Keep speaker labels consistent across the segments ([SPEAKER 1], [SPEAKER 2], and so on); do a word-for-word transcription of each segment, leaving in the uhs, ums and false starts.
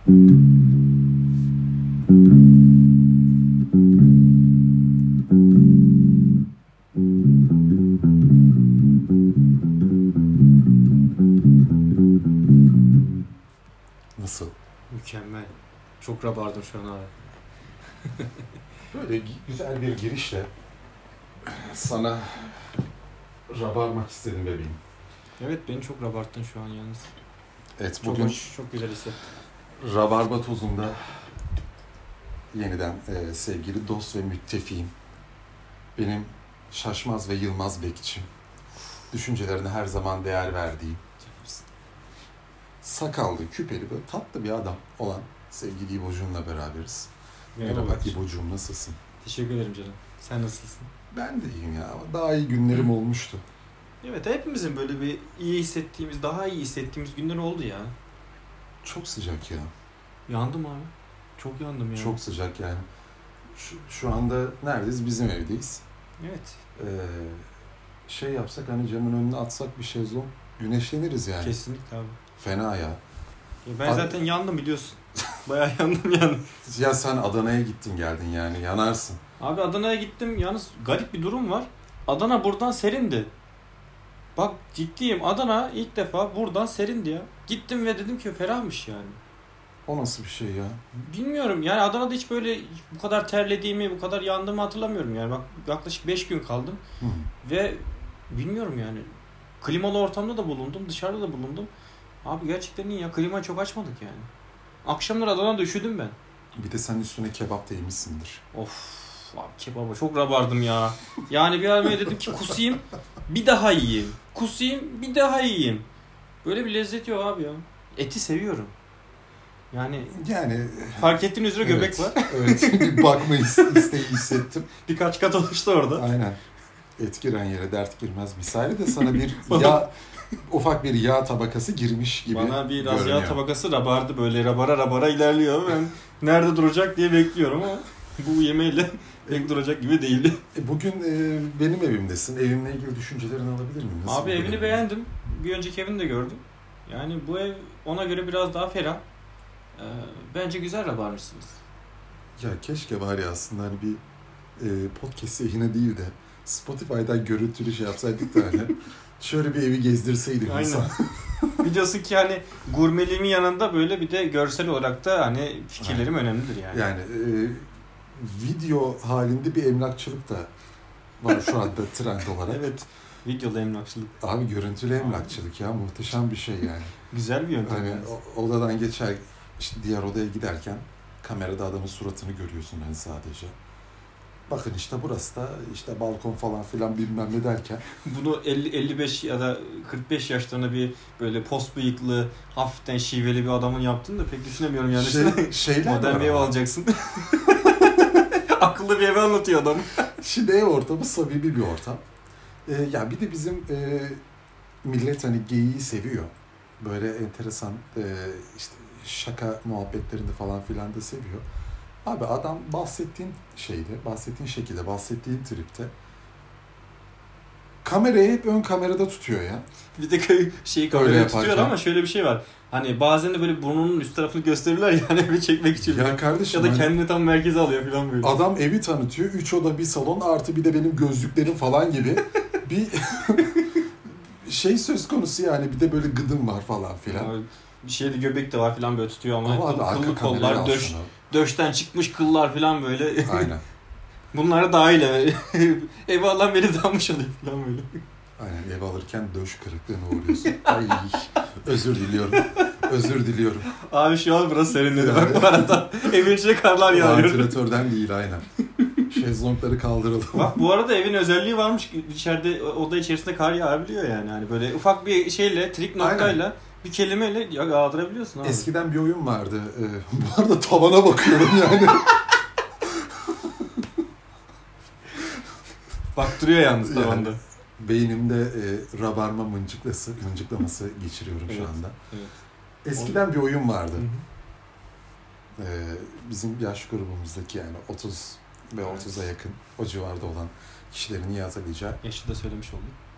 [SPEAKER 1] Nasıl?
[SPEAKER 2] Mükemmel. Çok rabardım şu an abi.
[SPEAKER 1] Böyle güzel bir girişle sana rabarmak istedim bebeğim.
[SPEAKER 2] Evet, beni çok rabarttın şu an yalnız.
[SPEAKER 1] Evet,
[SPEAKER 2] Çok
[SPEAKER 1] bugün
[SPEAKER 2] hoş, çok güzel hissettim.
[SPEAKER 1] Rabarba Tozu'nda yeniden e, sevgili dost ve müttefiğim, benim şaşmaz ve yılmaz bekçim, düşüncelerine her zaman değer verdiğim, sakallı, küpeli, böyle tatlı bir adam olan sevgili İbo'cumla beraberiz. Merhaba İbo'cum, nasılsın?
[SPEAKER 2] Teşekkür ederim canım. Sen nasılsın?
[SPEAKER 1] Ben de iyiyim ya. Daha iyi günlerim olmuştu.
[SPEAKER 2] Evet, hepimizin böyle bir iyi hissettiğimiz, daha iyi hissettiğimiz günler oldu ya.
[SPEAKER 1] Çok sıcak ya.
[SPEAKER 2] Yandım abi. Çok yandım ya.
[SPEAKER 1] Çok sıcak yani. Şu, şu anda neredeyiz? Bizim evdeyiz.
[SPEAKER 2] Evet.
[SPEAKER 1] Ee, şey yapsak, hani camın önüne atsak bir şezlong, güneşleniriz yani.
[SPEAKER 2] Kesinlikle abi.
[SPEAKER 1] Fena ya.
[SPEAKER 2] Ya ben
[SPEAKER 1] Abi,
[SPEAKER 2] zaten yandım biliyorsun. Bayağı yandım yani.
[SPEAKER 1] ya sen Adana'ya gittin geldin yani, yanarsın.
[SPEAKER 2] Abi Adana'ya gittim. Yalnız garip bir durum var. Adana buradan serindi. Bak ciddiyim, Adana ilk defa buradan serindi ya. Gittim ve dedim ki ferahmış yani.
[SPEAKER 1] O nasıl bir şey ya?
[SPEAKER 2] Bilmiyorum yani, Adana'da hiç böyle bu kadar terlediğimi, bu kadar yandığımı hatırlamıyorum yani. Bak yaklaşık beş gün kaldım.
[SPEAKER 1] Hı.
[SPEAKER 2] Ve bilmiyorum yani. Klimalı ortamda da bulundum, dışarıda da bulundum. Abi gerçekten iyi ya. Klimayı çok açmadık yani. Akşamlar Adana'da üşüdüm ben.
[SPEAKER 1] Bir de sen üstüne kebap da yemişsindir.
[SPEAKER 2] Of abi, kebaba çok rabardım ya. Yani bir ara dedim ki kusayım, bir daha yiyeyim. Kusayım, bir daha yiyeyim. Böyle bir lezzet yok abi ya. Eti seviyorum. Yani
[SPEAKER 1] Yani
[SPEAKER 2] fark ettiğin üzere
[SPEAKER 1] evet,
[SPEAKER 2] göbek var.
[SPEAKER 1] Evet. Bir bakma isteği hissettim.
[SPEAKER 2] Birkaç kat oluştu orada.
[SPEAKER 1] Aynen. Et giren yere dert girmez misali de sana bir yağ, ufak bir yağ tabakası girmiş gibi
[SPEAKER 2] Bana biraz
[SPEAKER 1] görünüyor.
[SPEAKER 2] yağ tabakası rabardı, böyle rabara rabara ilerliyor. Ben nerede duracak diye bekliyorum ama bu yemeğiyle pek duracak gibi değildi.
[SPEAKER 1] E, Bugün e, benim evimdesin. Evimle ilgili düşüncelerini alabilir miyim? Nasıl
[SPEAKER 2] Abi evini beğendim. Bir önceki evini de gördüm. Yani bu ev ona göre biraz daha ferah. Ee, bence güzel rabarmışsınız.
[SPEAKER 1] Ya keşke var ya aslında hani bir e, podcast yayını değil de Spotify'dan görüntülü şey yapsaydık da hani şöyle bir evi gezdirseydik.
[SPEAKER 2] Aynen. Biliyorsun ki hani gurmeliğimin yanında böyle bir de görsel olarak da hani fikirlerim Aynen. önemlidir yani.
[SPEAKER 1] Yani e, video halinde bir emlakçılık da var şu anda trend olarak.
[SPEAKER 2] Evet. Videolu emlakçılık.
[SPEAKER 1] Abi görüntülü emlakçılık ya, muhteşem bir şey yani.
[SPEAKER 2] Güzel bir yöntem.
[SPEAKER 1] Hani odadan geçer, işte diğer odaya giderken kamerada adamın suratını görüyorsun hani sadece. Bakın işte burası da işte balkon falan filan bilmem ne derken.
[SPEAKER 2] Bunu elli elli beş ya da kırk beş yaşlarında bir böyle post bıyıklı, hafiften şiveli bir adamın yaptığını da pek düşünemiyorum yani.
[SPEAKER 1] Şey, şeyler
[SPEAKER 2] modern bir ev alacaksın. Akıllı bir ev anlatıyor adam.
[SPEAKER 1] Şimdi ev ortamı samimi bir ortam. Ee, ya bir de bizim e, millet hani geyiği seviyor. Böyle enteresan e, işte şaka muhabbetlerini falan filan da seviyor. Abi adam bahsettiğin şeyde, bahsettiğin şekilde, bahsettiğin tripte kamerayı hep ön kamerada tutuyor ya.
[SPEAKER 2] Bir de şeyi kameraya tutuyor ama şöyle bir şey var. Hani bazen de böyle burnunun üst tarafını gösterirler yani bir çekmek için.
[SPEAKER 1] Ya kardeşim,
[SPEAKER 2] ya da kendini hani, tam merkeze alıyor falan böyle.
[SPEAKER 1] Adam evi tanıtıyor. Üç oda bir salon artı bir de benim gözlüklerim falan gibi bir şey söz konusu yani. Bir de böyle gıdım var falan filan.
[SPEAKER 2] Yani bir şeyde göbek de var falan böyle tutuyor ama,
[SPEAKER 1] ama
[SPEAKER 2] kıl, kıllı kollar, döş, döşten çıkmış kıllar falan böyle.
[SPEAKER 1] Aynen.
[SPEAKER 2] Bunlara dahil eve. Evi alan beni dalmış oluyor falan böyle.
[SPEAKER 1] Aynen, ev alırken döş kırıklığına uğruyorsun. Ay, özür diliyorum. Özür diliyorum.
[SPEAKER 2] Abi şu an burası serinledi bak bu arada. Evin içine karlar yağıyor.
[SPEAKER 1] Vantilatörden değil aynen. Şezlongları kaldıralım.
[SPEAKER 2] Bak bu arada evin özelliği varmış. İçeride oda içerisinde kar yağabiliyor yani. Hani böyle ufak bir şeyle, trik noktayla aynen. Bir kelimeyle yağdırabiliyorsun abi.
[SPEAKER 1] Eskiden bir oyun vardı. Ee, bu arada tavana bakıyorum yani.
[SPEAKER 2] Bak duruyor yalnız tavanda. Yani,
[SPEAKER 1] beynimde e, rabarma mıncıklası, mıncıklaması geçiriyorum
[SPEAKER 2] evet,
[SPEAKER 1] şu anda.
[SPEAKER 2] Evet.
[SPEAKER 1] Eskiden bir oyun vardı.
[SPEAKER 2] Hı hı.
[SPEAKER 1] Ee, bizim yaş grubumuzdaki yani otuz ve otuza yakın o civarda olan kişilerin iyi hatırlayacağı.
[SPEAKER 2] Yaşı da söylemiş olduk.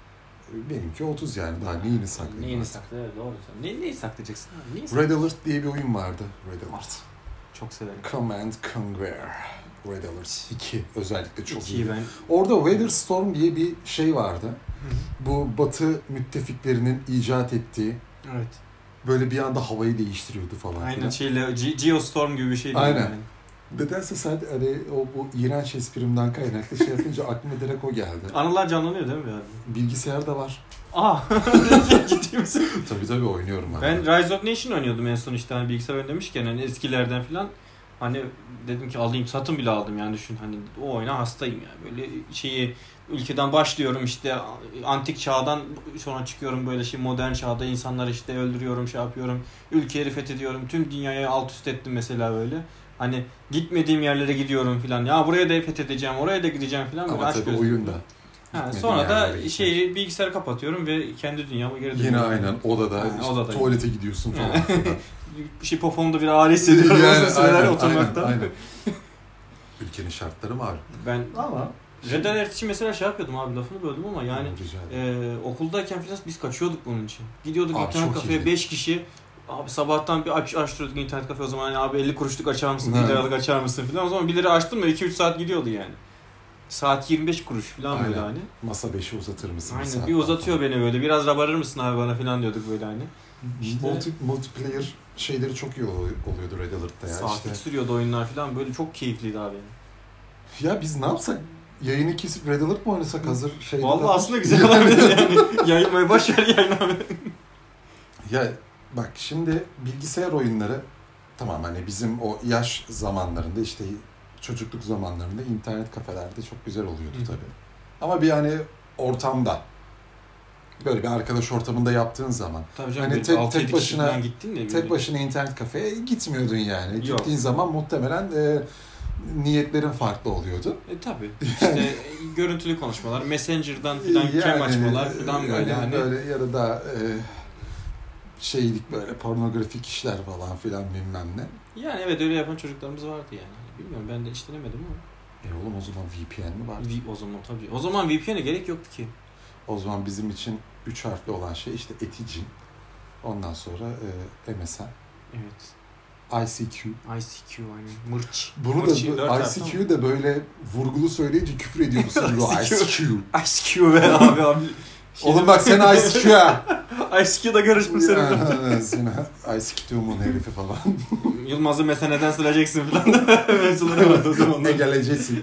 [SPEAKER 1] benimki otuz yani. Daha neyini saklayayım?
[SPEAKER 2] Neyini
[SPEAKER 1] artık?
[SPEAKER 2] sakla? Evet, doğru. Ne, neyi saklayacaksın abi? Neyi
[SPEAKER 1] Red Alert diye bir oyun vardı. Red Alert.
[SPEAKER 2] Çok severim.
[SPEAKER 1] Command Conquer. Red Alert iki özellikle çok
[SPEAKER 2] İkiyi
[SPEAKER 1] iyi.
[SPEAKER 2] ben...
[SPEAKER 1] Orada Weather Storm diye bir şey vardı. Bu Batı müttefiklerinin icat ettiği,
[SPEAKER 2] Evet.
[SPEAKER 1] böyle bir anda havayı değiştiriyordu falan.
[SPEAKER 2] Aynen
[SPEAKER 1] filan.
[SPEAKER 2] şeyle Ge- Geostorm gibi bir şey değil
[SPEAKER 1] Aynen.
[SPEAKER 2] yani.
[SPEAKER 1] Nedense sen hani o bu iğrenç esprimden kaynaklı şey yapınca aklıma direkt o geldi.
[SPEAKER 2] Anılar canlanıyor değil mi yani?
[SPEAKER 1] Bilgisayar da var.
[SPEAKER 2] Aa, ciddi misin?
[SPEAKER 1] Tabii tabii oynuyorum ben.
[SPEAKER 2] Ben Rise of Nation oynuyordum en son işte hani bilgisayar oyunu demişken hani eskilerden falan. Hani dedim ki alayım, satın bile aldım yani, düşün hani o oyuna hastayım yani. Böyle şeyi ülkeden başlıyorum işte antik çağdan, sonra çıkıyorum böyle şey modern çağda, insanları işte öldürüyorum, şey yapıyorum. Ülkeleri fethediyorum. Tüm dünyayı alt üst ettim mesela böyle. Hani gitmediğim yerlere gidiyorum falan. Ya buraya da fethedeceğim, oraya da gideceğim falan.
[SPEAKER 1] Ama tabii oyunda.
[SPEAKER 2] Ha, sonra da şeyi bilgisayarı kapatıyorum ve kendi dünyama geri dönüyorum.
[SPEAKER 1] Yine aynen odada,
[SPEAKER 2] Ha,
[SPEAKER 1] işte
[SPEAKER 2] odada
[SPEAKER 1] tuvalete gidiyorsun falan.
[SPEAKER 2] Bir şey popomda bir ağrı hissediyorum
[SPEAKER 1] Yani,
[SPEAKER 2] uzun süreler
[SPEAKER 1] aynen,
[SPEAKER 2] oturmaktan.
[SPEAKER 1] aynen, aynen. Ülkenin şartları var.
[SPEAKER 2] Ben
[SPEAKER 1] Ama
[SPEAKER 2] Red Alert için mesela şey yapıyordum abi, lafını böldüm ama yani e, okuldayken falan biz kaçıyorduk bunun için. Gidiyorduk
[SPEAKER 1] abi,
[SPEAKER 2] internet kafeye beş kişi. Abi sabahtan bir aç, açtırıyorduk internet kafe o zaman. Yani abi elli kuruşluk açar mısın? bir liralık açar mısın falan. O zaman bir lira açtım da iki üç saat gidiyordu yani. Saat yirmi beş kuruş falan
[SPEAKER 1] aynen.
[SPEAKER 2] böyle hani.
[SPEAKER 1] Masa beşi uzatır mısın?
[SPEAKER 2] Aynen. Bir, bir uzatıyor falan beni böyle. Biraz rabarır mısın abi bana falan diyorduk böyle hani.
[SPEAKER 1] İşte, Multi, multiplayer şeyleri çok iyi oluyordu Red Alert'ta ya.
[SPEAKER 2] Saatlik
[SPEAKER 1] işte.
[SPEAKER 2] sürüyordu oyunlar falan, böyle çok keyifliydi abi.
[SPEAKER 1] Ya biz ne yapsak? Yayını kesip Red Alert mı oynasak hazır şeyde?
[SPEAKER 2] Vallahi
[SPEAKER 1] de...
[SPEAKER 2] aslında güzel olabilir yani. Yayınmayı boş ver, yayın abi.
[SPEAKER 1] Ya bak şimdi bilgisayar oyunları tamam hani bizim o yaş zamanlarında işte çocukluk zamanlarında internet kafelerde çok güzel oluyordu
[SPEAKER 2] Hı.
[SPEAKER 1] tabii. Ama bir hani ortamda böyle bir arkadaş ortamında yaptığın zaman
[SPEAKER 2] Tabii canım,
[SPEAKER 1] hani tek, tek başına
[SPEAKER 2] gittin de
[SPEAKER 1] tek başına internet kafeye gitmiyordun yani.
[SPEAKER 2] Yok.
[SPEAKER 1] Gittiğin zaman muhtemelen e, niyetlerin farklı oluyordu.
[SPEAKER 2] E tabii. İşte görüntülü konuşmalar, Messenger'dan filan yani, cam açmalar filan böyle
[SPEAKER 1] yani
[SPEAKER 2] hani.
[SPEAKER 1] Böyle ya da daha e, şeylik böyle pornografik işler falan filan bilmem ne.
[SPEAKER 2] Yani evet, öyle yapan çocuklarımız vardı yani. Bilmiyorum, ben de hiç denemedim ama.
[SPEAKER 1] E oğlum o zaman V P N mi var?
[SPEAKER 2] O zaman tabii. O zaman V P N'e gerek yoktu ki.
[SPEAKER 1] O zaman bizim için üç harfli olan şey işte Eticin. Ondan sonra e, M S N.
[SPEAKER 2] Evet.
[SPEAKER 1] I C Q.
[SPEAKER 2] I C Q aynen. Mırç.
[SPEAKER 1] Bunu
[SPEAKER 2] Mırçı,
[SPEAKER 1] da I C Q'yu da böyle vurgulu söyleyince küfür ediyor musun? I C Q.
[SPEAKER 2] I C Q be abi abi. Şey,
[SPEAKER 1] oğlum bak sen I C Q'ya.
[SPEAKER 2] I C Q'da karışmış senin.
[SPEAKER 1] Sen I C Q'mun herifi falan.
[SPEAKER 2] Yılmaz'ı meseneden sileceksin falan. Mevzuları vardı o zaman.
[SPEAKER 1] Ne geleceksin?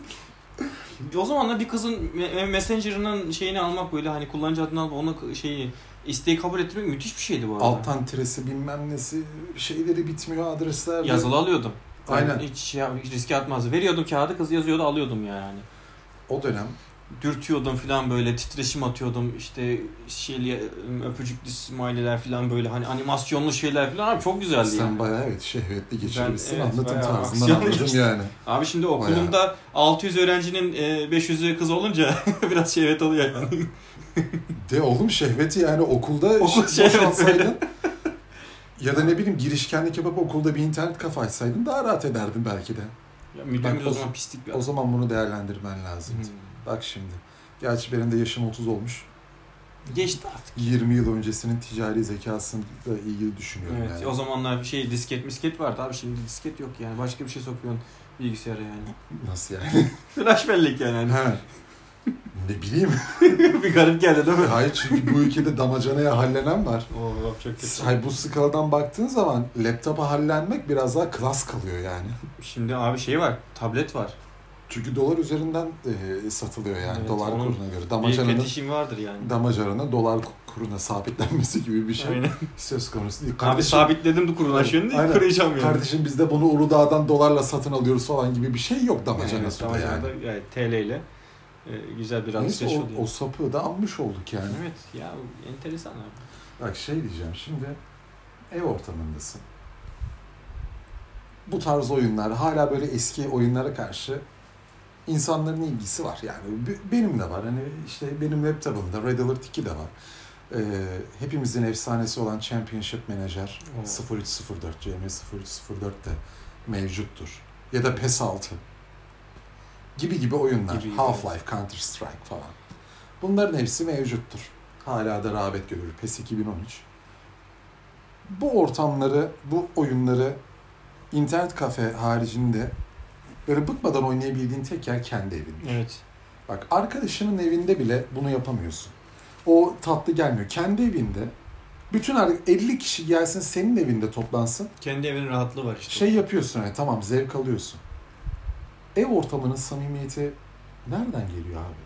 [SPEAKER 2] O zamanlar bir kızın Messenger'ının şeyini almak, böyle hani kullanıcı adını alıp ona şeyi isteği kabul ettirmek müthiş bir şeydi bu arada.
[SPEAKER 1] Alttan tiresi bilmem nesi şeyleri bitmiyor adresler.
[SPEAKER 2] Yazılı alıyordum.
[SPEAKER 1] Aynen.
[SPEAKER 2] Hiç, şey, hiç riske atmazdı. Veriyordum kağıdı, kız yazıyordu, alıyordum yani.
[SPEAKER 1] O dönem
[SPEAKER 2] dürtüyordum falan, böyle titreşim atıyordum işte şeyli öpücüklü smiley'ler falan, böyle hani animasyonlu şeyler falan abi, çok güzeldi
[SPEAKER 1] sen
[SPEAKER 2] yani.
[SPEAKER 1] Sen bayağı evet şehvetli geçirmişsin,
[SPEAKER 2] evet,
[SPEAKER 1] anlatım tarzından anladım geçtim. Yani.
[SPEAKER 2] Abi şimdi okulumda bayağı. altı yüz öğrencinin beş yüzü kız olunca biraz şehvet oluyor yani.
[SPEAKER 1] De oğlum şehveti yani okulda
[SPEAKER 2] okul
[SPEAKER 1] boşaltsaydın ya da ne bileyim girişkenlik yapıp okulda bir internet kafe açsaydın daha rahat ederdin belki de.
[SPEAKER 2] Ya müdürümüz o zaman pislik bir adam.
[SPEAKER 1] O zaman bunu değerlendirmen lazım. Hmm. Bak şimdi. Gerçi benim de yaşım otuz olmuş.
[SPEAKER 2] Geçti artık.
[SPEAKER 1] yirmi yıl öncesinin ticari zekasıyla ilgili düşünüyorum
[SPEAKER 2] evet,
[SPEAKER 1] yani.
[SPEAKER 2] O zamanlar bir şey disket misket vardı abi, şimdi disket yok yani. Başka bir şey sokuyorsun bilgisayara yani.
[SPEAKER 1] Nasıl yani?
[SPEAKER 2] Flash bellek yani.
[SPEAKER 1] He. Ne bileyim.
[SPEAKER 2] Bir garip geldi değil mi?
[SPEAKER 1] Hayır, çünkü bu ülkede damacanaya hallenen var.
[SPEAKER 2] Oo, çok kötü.
[SPEAKER 1] Hayır, bu skaladan baktığın zaman laptopa hallenmek biraz daha klas kalıyor yani.
[SPEAKER 2] Şimdi abi şey var, tablet var.
[SPEAKER 1] Çünkü dolar üzerinden e, satılıyor yani, evet, dolar kuruna göre.
[SPEAKER 2] Damacananın, bir fetişim vardır yani.
[SPEAKER 1] Damacananın dolar kuruna sabitlenmesi gibi bir şey. Aynen. Söz konusu değil.
[SPEAKER 2] Kardeşim, abi sabitledim de kuruna şimdi kıracağım yani.
[SPEAKER 1] Kardeşim biz de bunu Uludağ'dan dolarla satın alıyoruz falan gibi bir şey yok damacanası
[SPEAKER 2] yani,
[SPEAKER 1] da yani.
[SPEAKER 2] yani. T L ile e, güzel bir alışveriş oluyor.
[SPEAKER 1] O, o sapığı da almış olduk yani.
[SPEAKER 2] Evet ya, enteresan abi.
[SPEAKER 1] Bak şey diyeceğim, şimdi ev ortamındasın. Bu tarz oyunlar hala böyle eski oyunlara karşı insanların ilgisi var. Yani benim de var. Hani işte benim laptopumda Red Alert iki de var. Ee, hepimizin efsanesi olan Championship Manager oh. sıfır üç sıfır dört, C M sıfır üç sıfır dört de mevcuttur. Ya da PES altı gibi gibi oyunlar. Gibi Half-Life, Counter Strike falan. Bunların hepsi mevcuttur. Hala da rağbet görür. PES iki bin on üç. Bu ortamları, bu oyunları internet kafe haricinde böyle bıkmadan oynayabildiğin tek yer kendi evin.
[SPEAKER 2] Evet.
[SPEAKER 1] Bak arkadaşının evinde bile bunu yapamıyorsun. O tatlı gelmiyor. Kendi evinde bütün elli kişi gelsin senin evinde toplansın.
[SPEAKER 2] Kendi evinin rahatlığı var işte.
[SPEAKER 1] Şey yapıyorsun yani tamam zevk alıyorsun. Ev ortamının samimiyeti nereden geliyor abi?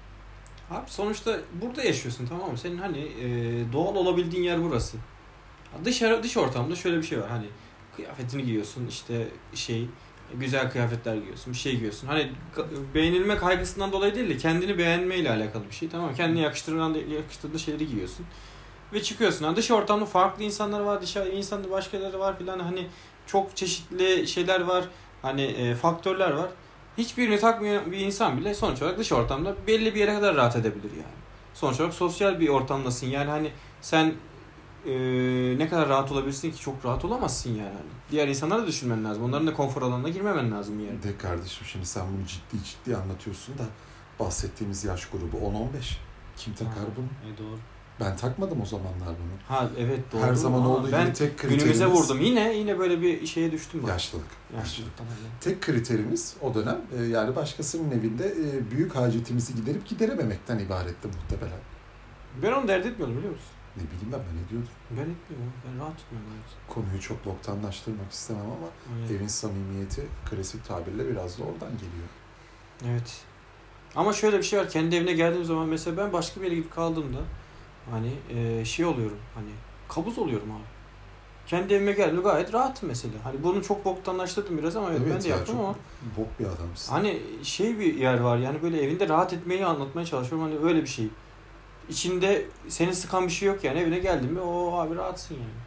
[SPEAKER 2] Abi sonuçta burada yaşıyorsun, tamam mı? Senin hani e, doğal olabildiğin yer burası. Dışarı dış ortamda şöyle bir şey var. Hani kıyafetini giyiyorsun, işte şey güzel kıyafetler giyiyorsun, bir şey giyiyorsun. Hani beğenilme kaygısından dolayı değil de kendini beğenmeyle alakalı bir şey, tamam mı? Kendine yakıştırılan yakıştırdığı şeyleri giyiyorsun ve çıkıyorsun. Yani dış ortamda farklı insanlar var, dışarı insanda başkaları var filan, hani çok çeşitli şeyler var. Hani e, faktörler var. Hiçbirini takmayan bir insan bile sonuç olarak dış ortamda belli bir yere kadar rahat edebilir yani. Sonuç olarak sosyal bir ortamdasın. Yani hani sen e, ne kadar rahat olabilirsin ki? Çok rahat olamazsın yani. Hani diğer insanları da düşünmen lazım. Onların da konfor alanına girmemen lazım yani.
[SPEAKER 1] De kardeşim şimdi sen bunu ciddi ciddi anlatıyorsun da bahsettiğimiz yaş grubu on on beş. Kim takar
[SPEAKER 2] Ha,
[SPEAKER 1] bunu?
[SPEAKER 2] E doğru.
[SPEAKER 1] Ben takmadım o zamanlar bunu.
[SPEAKER 2] Ha evet doğru.
[SPEAKER 1] Her zaman
[SPEAKER 2] Ama
[SPEAKER 1] olduğu
[SPEAKER 2] ben
[SPEAKER 1] gibi tek kriterimiz...
[SPEAKER 2] günümüze vurdum. Yine yine böyle bir şeye düştüm bak.
[SPEAKER 1] Yaşlılık.
[SPEAKER 2] Yaşlılık. Tamam.
[SPEAKER 1] Tek kriterimiz o dönem e, yani başkasının evinde e, büyük hacetimizi giderip giderememekten ibaretti muhtemelen.
[SPEAKER 2] Ben onu dert etmiyordum biliyor musun?
[SPEAKER 1] Ne bileyim ben ben ne diyordum.
[SPEAKER 2] Ben etmiyorum. Ben rahat tutmuyorum. Evet.
[SPEAKER 1] Konuyu çok boktanlaştırmak istemem ama
[SPEAKER 2] Evet.
[SPEAKER 1] evin samimiyeti klasik tabirle biraz da oradan geliyor.
[SPEAKER 2] Evet. Ama şöyle bir şey var. Kendi evine geldiğim zaman mesela ben başka bir yere gidip kaldığımda hani e, şey oluyorum. Hani kabuz oluyorum abi. Kendi evime geldim gayet rahatım mesela. Hani bunu çok boktanlaştırdım biraz ama evet,
[SPEAKER 1] Evet
[SPEAKER 2] ben de
[SPEAKER 1] ya,
[SPEAKER 2] yaptım
[SPEAKER 1] çok
[SPEAKER 2] ama
[SPEAKER 1] bok bir adamsın.
[SPEAKER 2] hani şey bir yer var yani böyle evinde rahat etmeyi anlatmaya çalışıyorum. Hani öyle bir şey. İçinde seni sıkan bir şey yok yani. Evine geldin mi o abi rahatsın yani.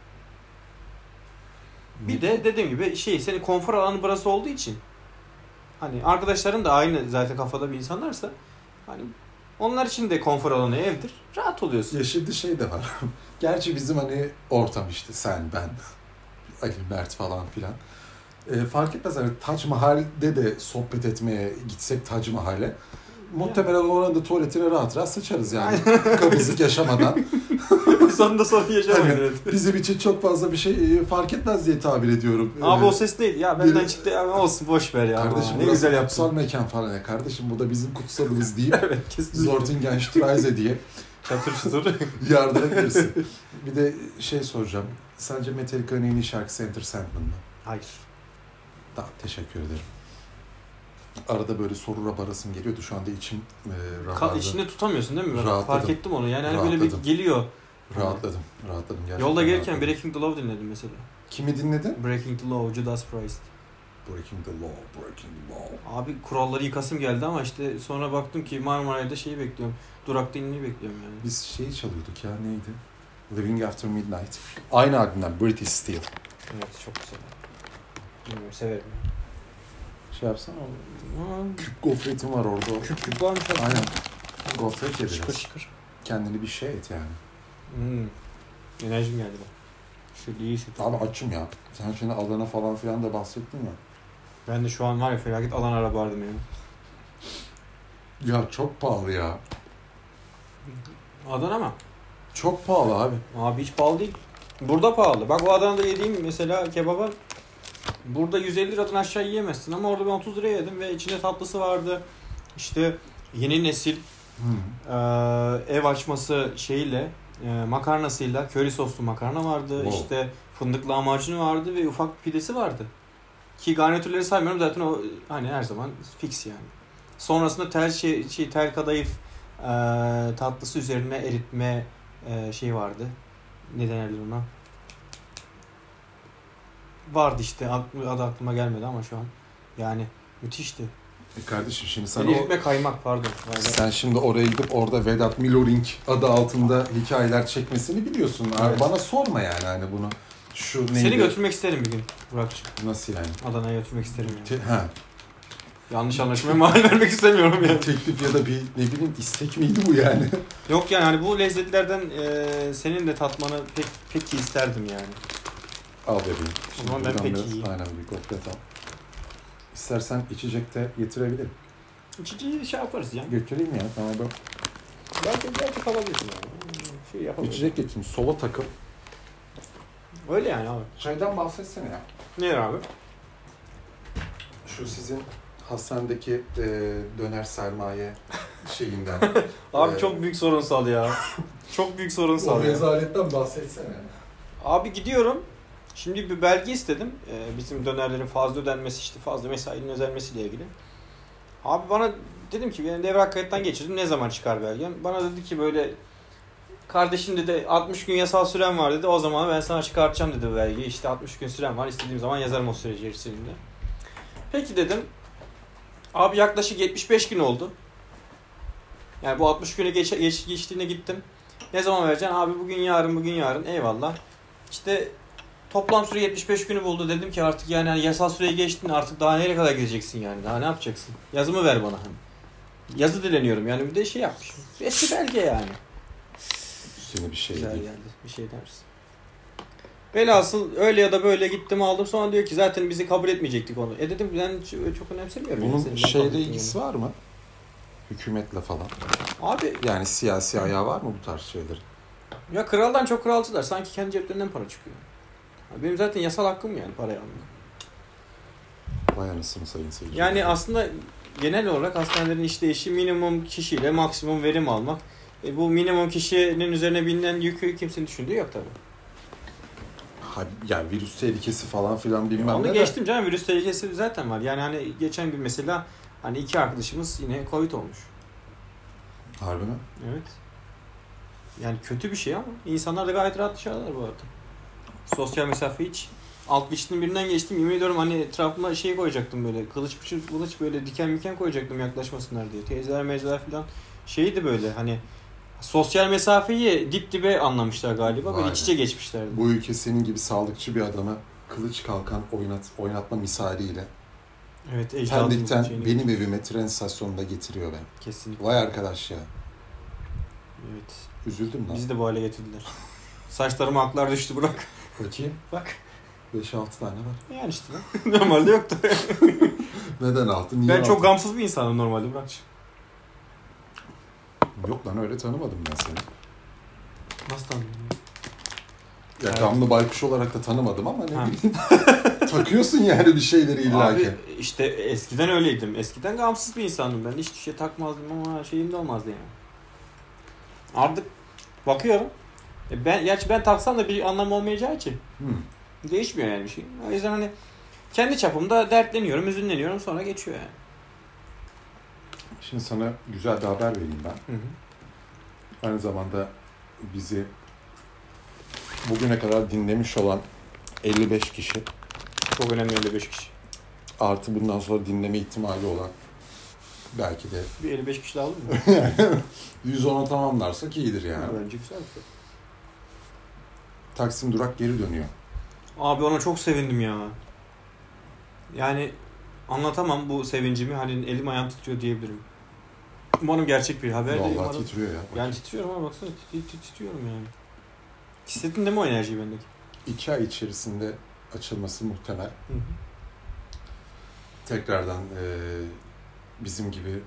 [SPEAKER 2] Bir de dediğim gibi şey senin konfor alanı burası olduğu için hani arkadaşların da aynı zaten kafada bir insanlarsa hani onlar için de konfor alanı evdir. Rahat oluyorsun.
[SPEAKER 1] Ya şimdi şey de var. Gerçi bizim hani ortam işte sen, ben, Ali, Mert falan filan. E, fark etmez hani Tac Mahal'de de sohbet etmeye gitsek Tac Mahal'e. Muhtemelen oranın da tuvaletine rahat rahat sıçarız yani. Kabızlık yaşamadan.
[SPEAKER 2] Sonunda sorun yaşamayın.
[SPEAKER 1] Hani
[SPEAKER 2] Evet.
[SPEAKER 1] bizim için çok fazla bir şey fark etmez diye tabir ediyorum.
[SPEAKER 2] Abi
[SPEAKER 1] ee,
[SPEAKER 2] o ses neydi? Ya benden
[SPEAKER 1] bir,
[SPEAKER 2] çıktı ya olsun boş ver ya.
[SPEAKER 1] Kardeşim
[SPEAKER 2] ne
[SPEAKER 1] burası
[SPEAKER 2] güzel yaptın.
[SPEAKER 1] kutsal mekan falan ya. Kardeşim bu da bizim kutsalımız deyip
[SPEAKER 2] Evet kesinlikle.
[SPEAKER 1] Zortingenstreise diye
[SPEAKER 2] Çatır çatır.
[SPEAKER 1] yardırabilirsin. Bir de şey soracağım. Sence Metallica'nın en iyi şarkısı Enter Sandman mı?
[SPEAKER 2] Hayır.
[SPEAKER 1] Tamam teşekkür ederim. Arada böyle soru rabarasım geliyordu. Şu anda içim e,
[SPEAKER 2] Ka-
[SPEAKER 1] rabardı.
[SPEAKER 2] içinde tutamıyorsun değil mi? Ben
[SPEAKER 1] Rahatladım.
[SPEAKER 2] fark ettim onu. Yani hani böyle
[SPEAKER 1] Rahatladım.
[SPEAKER 2] bir geliyor.
[SPEAKER 1] Rahatladım. Rahatladım. Gerçekten
[SPEAKER 2] Yolda gelirken
[SPEAKER 1] rahatladım.
[SPEAKER 2] Breaking the Law dinledim mesela.
[SPEAKER 1] Kimi dinledin?
[SPEAKER 2] Breaking the Law, Judas Priest.
[SPEAKER 1] Breaking the Law, Breaking the Law.
[SPEAKER 2] Abi kuralları yıkasım geldi ama işte sonra baktım ki Marmaray'da şeyi bekliyorum. Durakta inmeyi bekliyorum yani.
[SPEAKER 1] Biz şeyi çalıyorduk ya neydi? Living After Midnight. Aynı albümden British Steel.
[SPEAKER 2] Evet çok güzel. Bilmiyorum severim.
[SPEAKER 1] Şey yapsana o
[SPEAKER 2] Aa,
[SPEAKER 1] küp gofretim var orada. o.
[SPEAKER 2] küp küp varmış abi.
[SPEAKER 1] Aynen. Gofret ye
[SPEAKER 2] Şıkır
[SPEAKER 1] biraz.
[SPEAKER 2] şıkır.
[SPEAKER 1] Kendini bir şey et yani.
[SPEAKER 2] Hmm. Enerjim geldi bak. Şu iyi hissettim.
[SPEAKER 1] Abi açım ya. Sen şimdi Adana falan filan da bahsettin ya.
[SPEAKER 2] Ben de şu an var ya felaket alan araba vardım ya.
[SPEAKER 1] Ya çok pahalı ya.
[SPEAKER 2] Adana mı?
[SPEAKER 1] Çok pahalı abi.
[SPEAKER 2] Abi hiç pahalı değil. Burada pahalı. Bak o Adana'da yediğim mesela kebaba burada yüz elli liradan aşağı yiyemezsin ama orada ben otuz liraya yedim ve içinde tatlısı vardı. İşte yeni nesil
[SPEAKER 1] Hmm.
[SPEAKER 2] e, ev açması şeyle e, makarnasıyla köri soslu makarna vardı.
[SPEAKER 1] Wow.
[SPEAKER 2] İşte fındık lahmacunu vardı ve ufak bir pidesi vardı. Ki garnitürleri saymıyorum zaten o hani her zaman fix yani. Sonrasında tel şey, şey tel kadayıf e, tatlısı üzerine eritme e, şey vardı. Ne denirdi ona? Vardı işte adı aklıma gelmedi ama şu an. Yani müthişti.
[SPEAKER 1] E kardeşim şimdi sen
[SPEAKER 2] Eritme
[SPEAKER 1] o...
[SPEAKER 2] kaymak pardon. Yani
[SPEAKER 1] Sen şimdi oraya gidip orada Vedat Milorink adı altında hikayeler çekmesini biliyorsun. Abi
[SPEAKER 2] Evet.
[SPEAKER 1] bana sorma yani hani bunu. Şu neydi?
[SPEAKER 2] seni götürmek isterim bir gün Burak'cığım.
[SPEAKER 1] Nasıl yani?
[SPEAKER 2] Adana'ya götürmek isterim yani.
[SPEAKER 1] Te- ha.
[SPEAKER 2] Yanlış anlaşılmaya mal vermek istemiyorum yani.
[SPEAKER 1] Teklif ya da bir ne bileyim istek miydi bu yani?
[SPEAKER 2] Yok yani hani bu lezzetlerden e, senin de tatmanı pek pek iyi isterdim yani.
[SPEAKER 1] Al bebeğim.
[SPEAKER 2] O zaman ben
[SPEAKER 1] buradan
[SPEAKER 2] pek
[SPEAKER 1] biraz-
[SPEAKER 2] iyiyim.
[SPEAKER 1] Aynen bir gofret al. İstersen içecek de getirebilirim.
[SPEAKER 2] İçeceği şey yaparız ya.
[SPEAKER 1] Götüreyim ya tamam ben.
[SPEAKER 2] Belki belki kalabilirsin yani. Şey yapabilirsin.
[SPEAKER 1] İçecek getireyim. Sola takım.
[SPEAKER 2] Öyle yani abi.
[SPEAKER 1] Şeyden bahsetsene ya.
[SPEAKER 2] Ne abi?
[SPEAKER 1] Şu sizin hastanedeki e, döner sermaye şeyinden.
[SPEAKER 2] Abi
[SPEAKER 1] e,
[SPEAKER 2] çok büyük sorunsal ya. Çok büyük sorunsal
[SPEAKER 1] O
[SPEAKER 2] ya.
[SPEAKER 1] rezaletten bahsetsene.
[SPEAKER 2] Abi gidiyorum. Şimdi bir belge istedim. Ee, bizim dönerlerin fazla ödenmesi, işte fazla mesainin ödenmesiyle ilgili. Abi bana dedim ki benim devre kayıttan geçirdim. Ne zaman çıkar belgem? Bana dedi ki böyle kardeşim dedi altmış gün yasal süren var dedi. O zaman ben sana çıkartacağım dedi bu belgeyi. İşte altmış gün süren var. İstediğim zaman yazarım o süre içerisinde. Peki dedim. Abi yaklaşık yetmiş beş gün oldu. Yani bu altmış güne geç, geç, geçtiğine gittim. Ne zaman vereceksin? Abi bugün yarın bugün yarın. Eyvallah. İşte toplam süre yetmiş beş günü buldu. Dedim ki artık yani hani yasal süreyi geçtin artık daha nereye kadar gideceksin yani? Daha ne yapacaksın? Yazımı ver bana hani. Yazı dileniyorum yani bir de şey yapmış. Eski belge yani.
[SPEAKER 1] Seni bir şey
[SPEAKER 2] Güzel
[SPEAKER 1] değil.
[SPEAKER 2] geldi. Bir şey dersin. Velhasıl öyle ya da böyle gittim aldım. Sonra diyor ki zaten bizi kabul etmeyecektik onu. E dedim ben çok önemsemiyorum.
[SPEAKER 1] Bunun
[SPEAKER 2] yani
[SPEAKER 1] şeyle ilgisi var mı? Hükümetle falan.
[SPEAKER 2] Abi
[SPEAKER 1] Yani siyasi ayağı var mı bu tarz şeylerin?
[SPEAKER 2] ya kraldan çok kralcılar. Sanki kendi ceplerinden para çıkıyor. Benim zaten yasal hakkım yani parayı almak.
[SPEAKER 1] Vay anasını sayın seyirciler.
[SPEAKER 2] Yani aslında genel olarak hastanelerin işleyişi minimum kişiyle maksimum verim almak. E bu minimum kişinin üzerine binilen yükü kimsenin düşündüğü yok tabii.
[SPEAKER 1] Ha, yani virüs tehlikesi falan filan bilmem
[SPEAKER 2] Onu
[SPEAKER 1] ne
[SPEAKER 2] geçtim canım, virüs tehlikesi zaten var. Yani hani geçen gün mesela hani iki arkadaşımız yine Covid olmuş.
[SPEAKER 1] Harbi mi?
[SPEAKER 2] Evet. Yani kötü bir şey ama insanlar da gayet rahat dışarıdalar bu arada. Sosyal mesafe hiç. Alt geçtiğim birinden geçtim. Yemin ediyorum hani etrafıma şey koyacaktım böyle. Kılıç bıçak kılıç böyle diken miken koyacaktım yaklaşmasınlar diye. Teyzeler mezler falan şeydi böyle hani sosyal mesafeyi dip dibe anlamışlar galiba. Böyle
[SPEAKER 1] Vay
[SPEAKER 2] iç içe geçmişlerdi.
[SPEAKER 1] Bu ülke senin gibi sağlıkçı bir adama kılıç kalkan oynat, oynatma misaliyle
[SPEAKER 2] Evet, ecdadın
[SPEAKER 1] Pendik'ten
[SPEAKER 2] şeyini
[SPEAKER 1] benim
[SPEAKER 2] getiriyor.
[SPEAKER 1] evime tren istasyonunda getiriyor ben.
[SPEAKER 2] Kesinlikle.
[SPEAKER 1] Vay arkadaş ya.
[SPEAKER 2] Evet.
[SPEAKER 1] Üzüldüm lan.
[SPEAKER 2] Bizi de bu hale getirdiler. Saçlarıma aklar düştü bırak.
[SPEAKER 1] Bakayım.
[SPEAKER 2] Bak.
[SPEAKER 1] beş altı tane var.
[SPEAKER 2] Yani işte lan. Normalde yoktu.
[SPEAKER 1] Neden altı? Niye
[SPEAKER 2] Ben
[SPEAKER 1] altı?
[SPEAKER 2] çok gamsız bir insanım normalde bırak.
[SPEAKER 1] Yok lan öyle tanımadım ben seni.
[SPEAKER 2] Nasıl tanıdın?
[SPEAKER 1] Ya
[SPEAKER 2] Evet.
[SPEAKER 1] gamlı baykuş olarak da tanımadım ama ne
[SPEAKER 2] Ha.
[SPEAKER 1] bileyim. Takıyorsun yani bir şeyleri illaki.
[SPEAKER 2] Abi işte eskiden öyleydim. Eskiden gamsız bir insandım ben. Hiçbir şey takmazdım ama şeyim de olmazdı yani. Artık bakıyorum. E ben, gerçi ben taksam da bir anlam olmayacağı için
[SPEAKER 1] Hmm.
[SPEAKER 2] değişmiyor yani bir şey. O yüzden hani kendi çapımda dertleniyorum, üzünleniyorum sonra geçiyor yani.
[SPEAKER 1] Şimdi sana güzel bir haber vereyim ben.
[SPEAKER 2] Hı hı.
[SPEAKER 1] Aynı zamanda bizi bugüne kadar dinlemiş olan elli beş kişi
[SPEAKER 2] Çok önemli elli beş kişi.
[SPEAKER 1] artı bundan sonra dinleme ihtimali olan belki de
[SPEAKER 2] Bir elli beş kişi daha olur mu?
[SPEAKER 1] yüz ona tamamlarsak iyidir yani.
[SPEAKER 2] Bence güzel bir şey.
[SPEAKER 1] Taksim Durak geri dönüyor.
[SPEAKER 2] Abi ona çok sevindim ya. Yani anlatamam bu sevincimi. Hani elim ayağım titriyor diyebilirim. Umarım gerçek bir haber.
[SPEAKER 1] Vallahi
[SPEAKER 2] Umarım...
[SPEAKER 1] titriyor ya.
[SPEAKER 2] Yani titriyorum ama baksana tit- tit- titriyorum yani. Hissettin değil mi o enerjiyi bendeki?
[SPEAKER 1] İki ay içerisinde açılması muhtemel.
[SPEAKER 2] Hı hı.
[SPEAKER 1] Tekrardan e, bizim gibi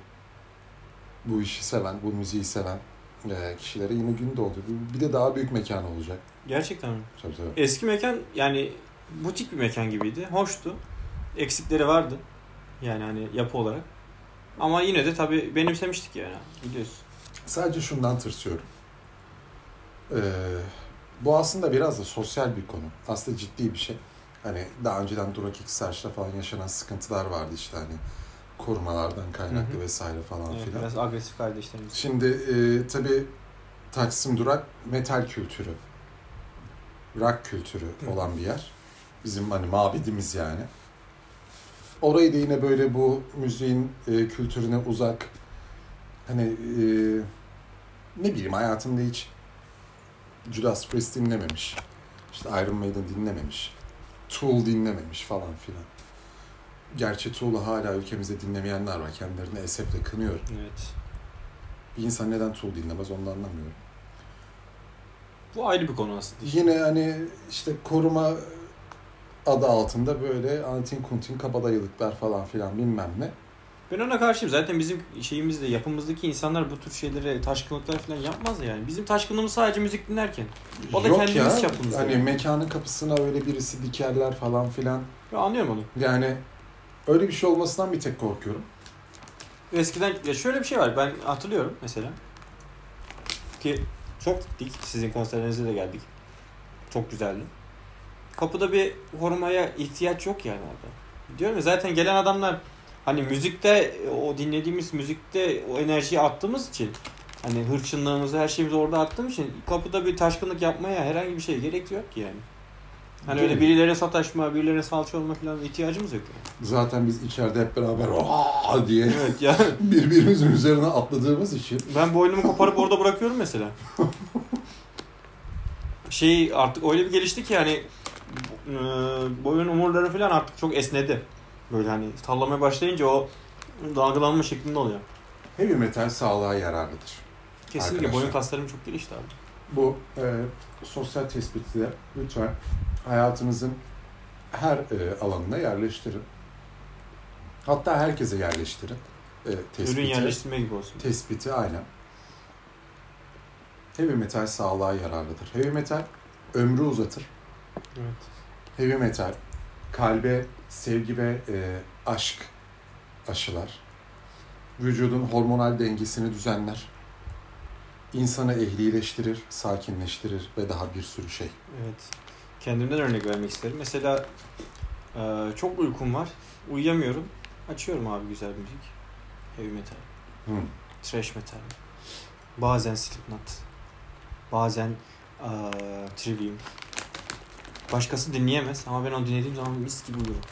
[SPEAKER 1] bu işi seven, bu müziği seven e, kişilere yine gün doğdu. Bir de daha büyük mekan olacak.
[SPEAKER 2] Gerçekten mi?
[SPEAKER 1] Tabii tabii.
[SPEAKER 2] Eski mekan yani butik bir mekan gibiydi. Hoştu. Eksikleri vardı. Yani hani yapı olarak. Ama yine de tabii benimsemiştik yani. Biliyorsun.
[SPEAKER 1] Sadece şundan tırsıyorum. Ee, bu aslında biraz da sosyal bir konu. Aslında ciddi bir şey. Hani daha önceden Durak İktisarç'ta falan yaşanan sıkıntılar vardı işte hani korumalardan kaynaklı
[SPEAKER 2] Hı hı.
[SPEAKER 1] vesaire falan
[SPEAKER 2] Evet,
[SPEAKER 1] filan.
[SPEAKER 2] biraz agresif kardeşlerimiz.
[SPEAKER 1] Şimdi e, tabii Taksim Durak metal kültürü, rock kültürü
[SPEAKER 2] Hı.
[SPEAKER 1] olan bir yer. Bizim hani mabedimiz yani. Orayı da yine böyle bu müziğin e, kültürüne uzak, hani e, ne bileyim hayatımda hiç Judas Priest dinlememiş, işte Iron Maiden dinlememiş, Tool dinlememiş falan filan. Gerçi Tool'u hala ülkemizde dinlemeyenler var. Kendilerini esefle kınıyorum.
[SPEAKER 2] Evet.
[SPEAKER 1] Bir insan neden Tool dinlemez onu da anlamıyorum.
[SPEAKER 2] Bu ayrı bir konu aslında.
[SPEAKER 1] Yine hani işte koruma adı altında böyle antin kuntin kabadayılıklar falan filan bilmem ne.
[SPEAKER 2] Ben ona karşıyım. Zaten bizim şeyimizde, yapımızdaki insanlar bu tür şeylere, taşkınlıklar falan yapmaz yani. Bizim taşkınlığımız sadece müzik dinlerken. O da
[SPEAKER 1] Yok
[SPEAKER 2] kendimiz
[SPEAKER 1] ya,
[SPEAKER 2] çapımızda.
[SPEAKER 1] hani
[SPEAKER 2] Yani.
[SPEAKER 1] mekanın kapısına öyle birisi dikerler falan filan.
[SPEAKER 2] Ya anlıyorum onu.
[SPEAKER 1] Yani öyle bir şey olmasından bir tek korkuyorum.
[SPEAKER 2] Eskiden ya şöyle bir şey var. Ben hatırlıyorum mesela. Ki çok gittik. Sizin konserlerinize de geldik. Çok güzeldi. Kapıda bir hormaya ihtiyaç yok yani orada. Diyorum ya, zaten gelen adamlar hani müzikte, o dinlediğimiz müzikte o enerjiyi attığımız için, hani hırçınlığımızı, her şeyimizi orada attığımız için kapıda bir taşkınlık yapmaya herhangi bir şey gerek yok ki yani. Hani
[SPEAKER 1] Değil
[SPEAKER 2] öyle
[SPEAKER 1] mi?
[SPEAKER 2] birilerine sataşma, birilerine salça olma falan ihtiyacımız yok yani.
[SPEAKER 1] Zaten biz içeride hep beraber aa diye
[SPEAKER 2] Evet ya.
[SPEAKER 1] birbirimizin üzerine atladığımız için.
[SPEAKER 2] Ben boynumu koparıp orada bırakıyorum mesela. Şey artık öyle bir gelişti ki hani e, boyun omurları falan artık çok esnedi. Böyle hani sallamaya başlayınca o dalgalanma şeklinde oluyor.
[SPEAKER 1] Heavy metal sağlığa yararlıdır.
[SPEAKER 2] Kesinlikle
[SPEAKER 1] Arkadaşlar.
[SPEAKER 2] boyun kaslarım çok gelişti abi.
[SPEAKER 1] Bu e, sosyal tespiti de lütfen hayatınızın her e, alanına yerleştirin. Hatta herkese yerleştirin. E, tespiti.
[SPEAKER 2] Ürün yerleştirme gibi olsun.
[SPEAKER 1] Tespiti aynen. Heavy metal sağlığa yararlıdır. Heavy metal ömrü uzatır.
[SPEAKER 2] Evet.
[SPEAKER 1] Heavy metal kalbe sevgi ve e, aşk aşılar. Vücudun hormonal dengesini düzenler. İnsanı ehlileştirir, sakinleştirir ve daha bir sürü şey.
[SPEAKER 2] Evet. Kendimden örnek vermek isterim. Mesela e, çok uykum var. Uyuyamıyorum. Açıyorum abi güzel müzik. Heavy metal.
[SPEAKER 1] Hı.
[SPEAKER 2] Thrash metal. Bazen Slipknot. Bazen e, Trivium. Başkası dinleyemez ama ben onu dinlediğim zaman mis gibi uyurum.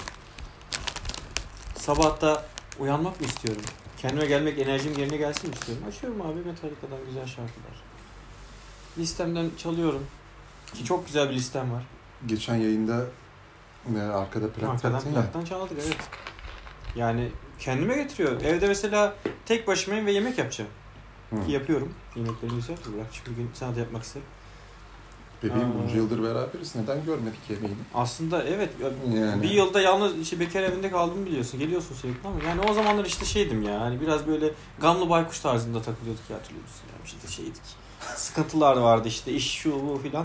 [SPEAKER 2] Sabah da uyanmak mı istiyorum? Kendime gelmek, enerjim yerine gelsin mi istiyorum? Açıyorum abi Metallica'dan güzel şarkılar. Listemden çalıyorum. Ki çok güzel bir listem var.
[SPEAKER 1] Geçen yayında e, arkada plak
[SPEAKER 2] Arkadan
[SPEAKER 1] taktın ya.
[SPEAKER 2] plaktan çaldık evet. Yani kendime getiriyor. Evde mesela tek başımayım ve yemek yapacağım.
[SPEAKER 1] Hı.
[SPEAKER 2] Ki yapıyorum. Yemekleri güzel. Bırak şimdi bir gün sana da yapmak isterim.
[SPEAKER 1] Bebeğim
[SPEAKER 2] Aa.
[SPEAKER 1] bunca yıldır beraberiz. Neden görmedik yemeğini?
[SPEAKER 2] Aslında evet.
[SPEAKER 1] Yani.
[SPEAKER 2] Bir yılda yalnız işte bekar evinde kaldım biliyorsun. Geliyorsun sürekli ama yani o zamanlar işte şeydim ya. Hani biraz böyle gamlı baykuş tarzında takılıyorduk ya, hatırlıyorsun. Yani işte şeydik. Sıkıntılar vardı işte, iş şu bu filan.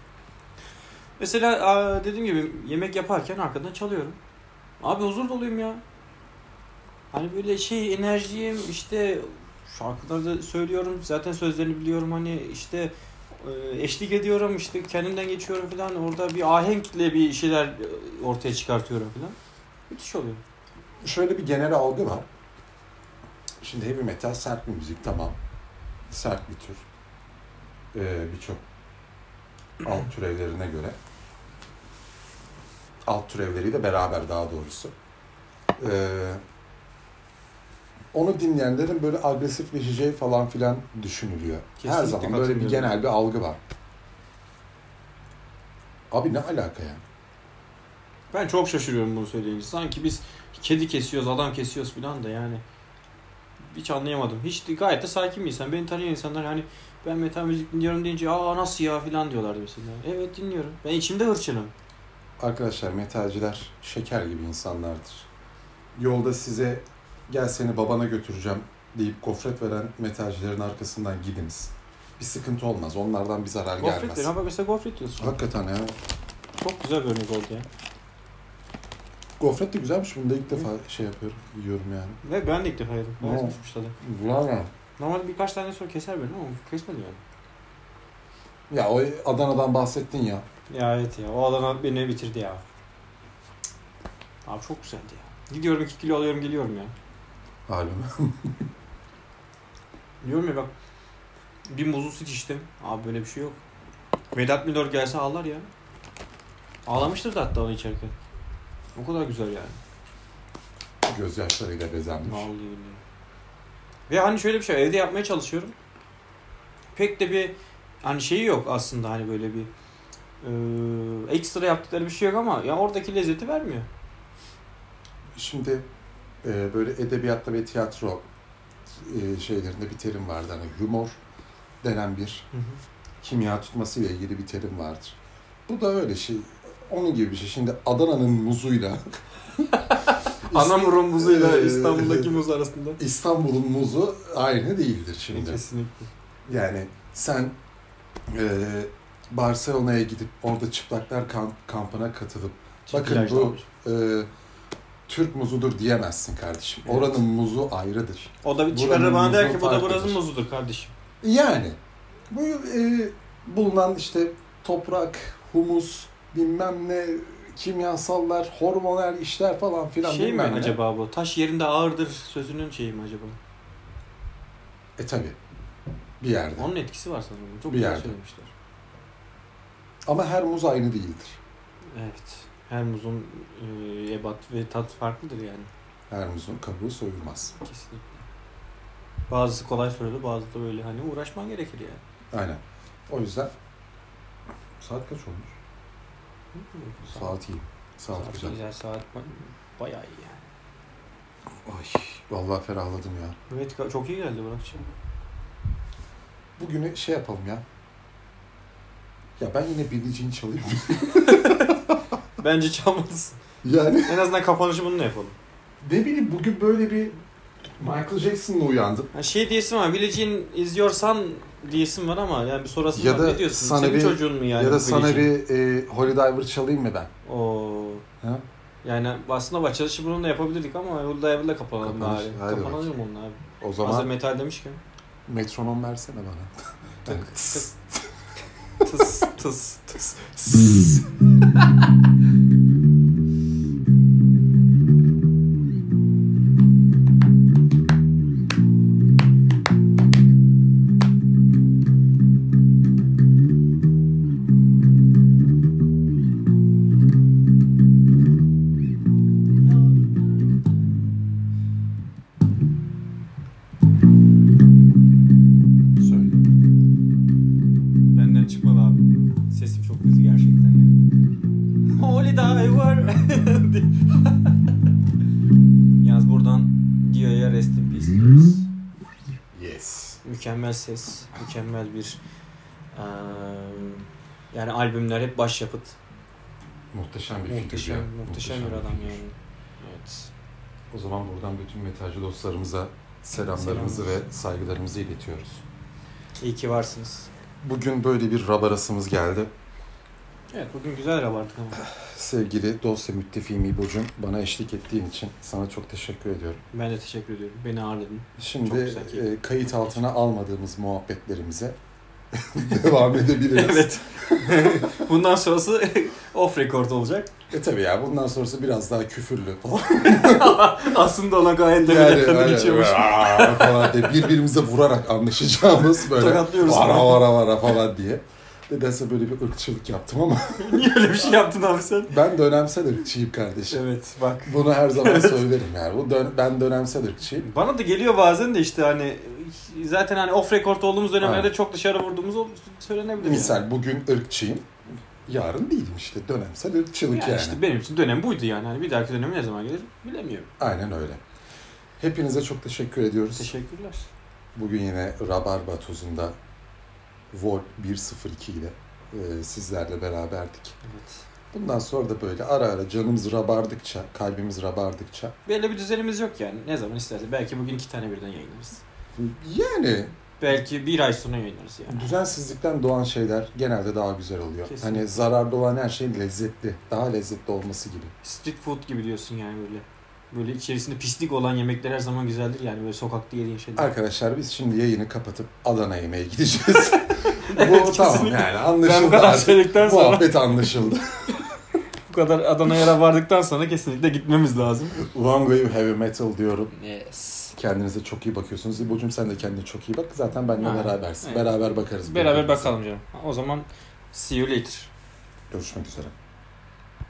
[SPEAKER 2] Mesela dediğim gibi yemek yaparken arkadan çalıyorum. Abi huzur doluyum ya. Hani böyle şey enerjiyim işte, şarkılarda söylüyorum. Zaten sözlerini biliyorum, hani işte eşlik ediyorum, işte kendimden geçiyorum falan. Orada bir ahenkle bir şeyler ortaya çıkartıyorum falan. Müthiş oluyor.
[SPEAKER 1] Şöyle bir genel algı var. Şimdi heavy metal sert bir müzik, tamam. Sert bir tür. Ee, Birçok alt türevlerine göre. Alt türevleriyle beraber daha doğrusu. Ee, onu dinleyenlerin böyle agresifleşeceği falan filan düşünülüyor.
[SPEAKER 2] Kesinlikle
[SPEAKER 1] Her zaman böyle bir
[SPEAKER 2] katılıyorum.
[SPEAKER 1] genel bir algı var. Abi ne alaka ya?
[SPEAKER 2] Ben çok şaşırıyorum bunu söyleyince. Sanki biz kedi kesiyoruz, adam kesiyoruz falan da yani. Hiç anlayamadım. Hiç gayet de sakin bir insan. Beni tanıyan insanlar hani ben metal müzik dinliyorum deyince aa nasıl ya falan diyorlardı mesela. Evet dinliyorum. Ben içimde hırçınım.
[SPEAKER 1] Arkadaşlar metalciler şeker gibi insanlardır. Yolda size gel seni babana götüreceğim deyip gofret veren metalcilerin arkasından gidiniz. Bir sıkıntı olmaz. Onlardan bir zarar
[SPEAKER 2] Gofret
[SPEAKER 1] gelmez.
[SPEAKER 2] diyorum. Bak mesela gofret diyorsun.
[SPEAKER 1] Hakikaten ya.
[SPEAKER 2] Çok güzel bir örnek oldu ya.
[SPEAKER 1] Gofret de güzelmiş. Bunu da ilk defa şey yapıyorum. Yiyorum yani.
[SPEAKER 2] Ve ben de ilk defa yedim.
[SPEAKER 1] Oo.
[SPEAKER 2] Bayağı hoşmuş tadı.
[SPEAKER 1] Valla.
[SPEAKER 2] Normalde birkaç tane sonra keser beni ama kesmedi yani.
[SPEAKER 1] Ya o Adana'dan bahsettin ya.
[SPEAKER 2] Ya evet ya. O Adana beni bitirdi ya. Abi çok güzeldi ya. Gidiyorum iki kilo alıyorum geliyorum ya.
[SPEAKER 1] Halim.
[SPEAKER 2] Diyorum ya bak. Bir muzlu süt içtim. Abi böyle bir şey yok. Vedat Milor gelse ağlar ya. Ağlamıştır da hatta onu içerken. O kadar güzel yani.
[SPEAKER 1] Gözyaşlarıyla bezenmiş.
[SPEAKER 2] Vallahi öyle. Ve hani şöyle bir şey evde yapmaya çalışıyorum. Pek de bir hani şeyi yok aslında, hani böyle bir e, ekstra yaptıkları bir şey yok ama ya oradaki lezzeti vermiyor.
[SPEAKER 1] Şimdi e, böyle edebiyatta ve tiyatro e, şeylerinde bir terim vardır. Hani humor denen bir
[SPEAKER 2] Hı hı.
[SPEAKER 1] kimya tutmasıyla ilgili bir terim vardır. Bu da öyle şey. Onun gibi bir şey. Şimdi Adana'nın muzuyla
[SPEAKER 2] Anamur'un muzuyla
[SPEAKER 1] Ee,
[SPEAKER 2] İstanbul'daki muz arasında.
[SPEAKER 1] İstanbul'un muzu aynı değildir şimdi.
[SPEAKER 2] Kesinlikle.
[SPEAKER 1] Yani sen e, Barcelona'ya gidip orada çıplaklar kamp, kampına katılıp bakın bu e, Türk muzudur diyemezsin kardeşim.
[SPEAKER 2] Evet.
[SPEAKER 1] Oranın muzu ayrıdır.
[SPEAKER 2] O da bir
[SPEAKER 1] Buranın
[SPEAKER 2] çıkarır bana der ki
[SPEAKER 1] muzu
[SPEAKER 2] bu da
[SPEAKER 1] farklıdır.
[SPEAKER 2] buranın muzudur kardeşim.
[SPEAKER 1] Yani bu e, bulunan işte toprak, humus, bilmem ne, kimyasallar, hormonal işler falan filan
[SPEAKER 2] Şey mi
[SPEAKER 1] bilmem ne.
[SPEAKER 2] acaba bu? Taş yerinde ağırdır sözünün şeyi mi acaba?
[SPEAKER 1] E tabi. Bir yerde.
[SPEAKER 2] Onun etkisi var sanırım. Çok
[SPEAKER 1] Bir
[SPEAKER 2] güzel
[SPEAKER 1] yerde.
[SPEAKER 2] söylemişler.
[SPEAKER 1] Ama her muz aynı değildir.
[SPEAKER 2] Evet. Her muzun e, ebat ve tat farklıdır yani.
[SPEAKER 1] Her muzun kabuğu soyulmaz.
[SPEAKER 2] Kesinlikle. Bazısı kolay soyulur, bazısı da böyle hani uğraşman gerekir yani.
[SPEAKER 1] Aynen. O yüzden saat kaç olmuş? Saat iyi. Saat,
[SPEAKER 2] Saat
[SPEAKER 1] güzel.
[SPEAKER 2] güzel. Saat bayağı iyi yani.
[SPEAKER 1] Ay, vallahi ferahladım ya.
[SPEAKER 2] Evet çok iyi geldi Burak'cığım.
[SPEAKER 1] Bugünü şey yapalım ya. Ya ben yine Billie Jean çalayım.
[SPEAKER 2] Bence çalmalısın.
[SPEAKER 1] Yani
[SPEAKER 2] En azından kapanışı bununla yapalım.
[SPEAKER 1] ne bileyim bugün böyle bir Michael Jackson'la uyandım.
[SPEAKER 2] Yani şey diyesim var, Billie Jean izliyorsan diyesim var ama yani bir sonrası
[SPEAKER 1] Ya
[SPEAKER 2] var.
[SPEAKER 1] da
[SPEAKER 2] Ne diyorsun?
[SPEAKER 1] sana
[SPEAKER 2] Senin
[SPEAKER 1] bir-
[SPEAKER 2] çocuğun mu yani?
[SPEAKER 1] Ya da
[SPEAKER 2] bu
[SPEAKER 1] sana
[SPEAKER 2] Billie Jean?
[SPEAKER 1] bir e, Holy Diver çalayım mı ben?
[SPEAKER 2] Oo.
[SPEAKER 1] Ha?
[SPEAKER 2] Yani aslında açılışı bununla yapabilirdik ama Holy Diver'la kapanalım
[SPEAKER 1] Kapanış,
[SPEAKER 2] bari.
[SPEAKER 1] hadi
[SPEAKER 2] Kapanalım mı onunla abi?
[SPEAKER 1] O
[SPEAKER 2] Hazır
[SPEAKER 1] zaman
[SPEAKER 2] metal demişken.
[SPEAKER 1] metronom versene bana.
[SPEAKER 2] Tık,
[SPEAKER 1] Yani
[SPEAKER 2] tık. Tıs tıs tıs.
[SPEAKER 1] Söyle.
[SPEAKER 2] Benden çıkmadı abi. Sesim çok kötü gerçekten. Holy Diver. Yalnız buradan Dio'ya rest in peace diyoruz.
[SPEAKER 1] Yes.
[SPEAKER 2] Mükemmel ses, mükemmel bir eee, yani albümler hep başyapıt.
[SPEAKER 1] Muhteşem bir figür
[SPEAKER 2] Muhteşem,
[SPEAKER 1] ya.
[SPEAKER 2] muhteşem bir adam
[SPEAKER 1] figür.
[SPEAKER 2] yani. Evet.
[SPEAKER 1] O zaman buradan bütün metalci dostlarımıza selamlarımızı
[SPEAKER 2] Selam.
[SPEAKER 1] ve saygılarımızı iletiyoruz.
[SPEAKER 2] İyi ki varsınız.
[SPEAKER 1] Bugün böyle bir rabarasımız geldi.
[SPEAKER 2] Evet bugün güzel rabardık ama.
[SPEAKER 1] Sevgili dost ve müttefiğim İbo'cum, bana eşlik ettiğin için sana çok teşekkür ediyorum.
[SPEAKER 2] Ben de teşekkür ediyorum. Beni ağırladın. Çok
[SPEAKER 1] Şimdi
[SPEAKER 2] güzel, keyifli.
[SPEAKER 1] e, kayıt altına almadığımız muhabbetlerimize devam edebiliriz.
[SPEAKER 2] Evet. Bundan sonrası off record olacak.
[SPEAKER 1] E tabii ya bundan sonrası biraz daha küfürlü falan.
[SPEAKER 2] Aslında ona gayet de
[SPEAKER 1] Yani,
[SPEAKER 2] bir tadı
[SPEAKER 1] öyle,
[SPEAKER 2] geçiyormuş.
[SPEAKER 1] "Aa!" falan diye birbirimize vurarak anlaşacağımız böyle
[SPEAKER 2] Tokatlıyoruz
[SPEAKER 1] vara
[SPEAKER 2] falan.
[SPEAKER 1] vara vara falan diye. Nedense böyle bir ırkçılık yaptım ama
[SPEAKER 2] Niye öyle bir şey yaptın abi sen?
[SPEAKER 1] ben dönemsel ırkçıyım kardeşim.
[SPEAKER 2] Evet bak.
[SPEAKER 1] Bunu her zaman söylerim yani. Bu dön- ben dönemsel ırkçıyım.
[SPEAKER 2] Bana da geliyor bazen de işte hani zaten hani off record olduğumuz dönemlerde
[SPEAKER 1] Aynen.
[SPEAKER 2] çok dışarı vurduğumuz ol- söylenebilir.
[SPEAKER 1] Misal
[SPEAKER 2] yani.
[SPEAKER 1] bugün ırkçıyım. Yarın değilim işte. Dönemsel ırkçılık
[SPEAKER 2] Yani
[SPEAKER 1] yani.
[SPEAKER 2] işte benim için dönem buydu yani. Hani bir dahaki dönemi ne zaman gelir bilemiyorum.
[SPEAKER 1] Aynen öyle. Hepinize çok teşekkür ediyoruz.
[SPEAKER 2] Teşekkürler.
[SPEAKER 1] Bugün yine Rabarba Tozu'nda Volt bir sıfır iki ile e, sizlerle beraberdik.
[SPEAKER 2] Evet.
[SPEAKER 1] Bundan sonra da böyle ara ara canımız rabardıkça, kalbimiz rabardıkça
[SPEAKER 2] Böyle bir düzenimiz yok yani. Ne zaman isterse. Belki bugün iki tane birden yayınlarız.
[SPEAKER 1] yani
[SPEAKER 2] Belki bir ay sonra yayınlarız yani.
[SPEAKER 1] düzensizlikten doğan şeyler genelde daha güzel oluyor.
[SPEAKER 2] Kesinlikle.
[SPEAKER 1] Hani zararlı olan her şey lezzetli, daha lezzetli olması gibi.
[SPEAKER 2] Street food gibi diyorsun yani böyle. Böyle içerisinde pislik olan yemekler her zaman güzeldir yani böyle sokakta yediğin şeyler.
[SPEAKER 1] Arkadaşlar biz şimdi yayını kapatıp Adana yemeğe gideceğiz.
[SPEAKER 2] Evet,
[SPEAKER 1] Bu tamam
[SPEAKER 2] kesinlikle.
[SPEAKER 1] yani anlaşıldı.
[SPEAKER 2] Ben bu kadar
[SPEAKER 1] artık.
[SPEAKER 2] söyledikten sonra
[SPEAKER 1] Muhabbet anlaşıldı.
[SPEAKER 2] bu kadar Adana'ya vardıktan sonra kesinlikle gitmemiz lazım.
[SPEAKER 1] Long Wave Heavy Metal diyorum.
[SPEAKER 2] Yes.
[SPEAKER 1] Kendinize çok iyi bakıyorsunuz. İbo'cum sen de kendine çok iyi bak. Zaten benimle
[SPEAKER 2] Ha,
[SPEAKER 1] berabersin.
[SPEAKER 2] evet.
[SPEAKER 1] Beraber bakarız.
[SPEAKER 2] Beraber
[SPEAKER 1] birbirimize.
[SPEAKER 2] bakalım canım. O zaman see you later.
[SPEAKER 1] Görüşmek üzere.